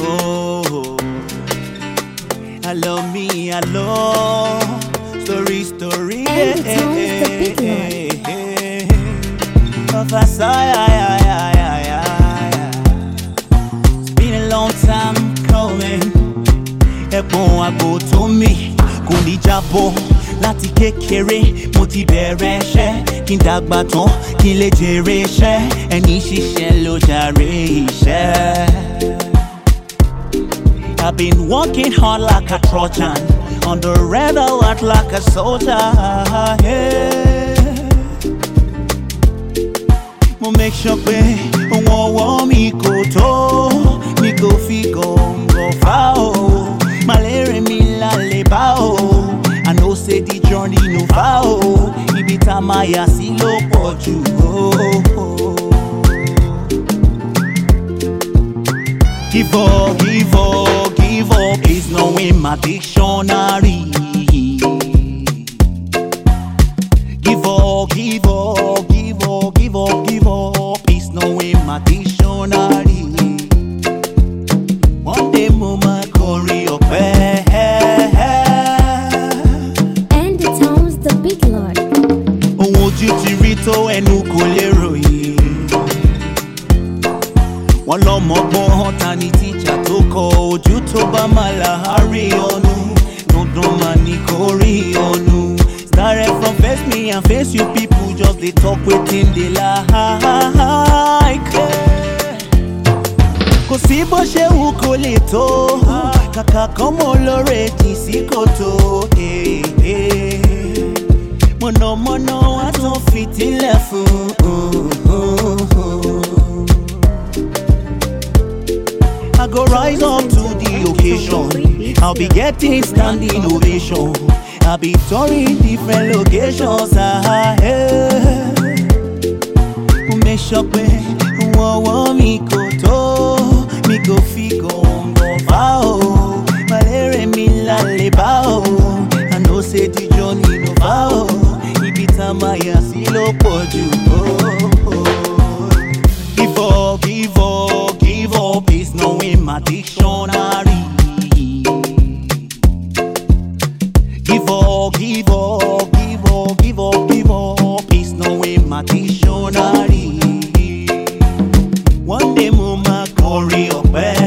Oh, I love me, I love story. And the tones, the big Of a It's been a long time coming. Ẹ̀bùn àgbò tó mi kò ní jábọ́. Láti kékeré mo ti bẹ̀rẹ̀ iṣẹ́. Kí n dàgbà tán kí n lè jèrè iṣẹ́. Ẹni ṣiṣẹ́ ló jàre iṣẹ́. I've been working hard like a Trojan, on the red alert like a soldier. Yeah. Mo make sure pé ọwọ́ mi kò tó, mi kò fi gọ̀ǹgọ̀ fà o. Malere mi lálẹ́ bá o. I know say the journey no far o. Ibi tá máa yà sí ló pọ̀ jù o. Give up is no in my dictionary. Give up is no in my dictionary. One day mo ma kọrin ọpẹ́. And the tones, the big Lord. Ohun ojú ti rí tó ẹnu kò lè ròyìn. Wọ́n lọ́mọgbọ́n ta ni tíjà tó kọ ojú tó bá máa là á rí ọ̀nù. Dandan máa ní kó rí ọ̀nù. Started from face me and face you people just dey talk wetin dey like. Kò sí bó ṣe wù kó lè tó. Kàkà kan mo lóore jì sí kòtò. Mọ̀nàmọ́ná wá tún fìtílẹ̀ fún. I go rise up to the occasion. I'll be getting standing ovation. I'll be touring different locations. Make sure pé ọwọ́ mi kò tó, mi kò fi gọ̀ǹgọ̀ fà o. Malere mi lálẹ́ bá o. I know say the journey no far o. Ibi tá máa yà sí ló pọ̀ jù o. Give up is no in my dictionary. Give up is no in my dictionary. One day mo ma kọrin ọpẹ́.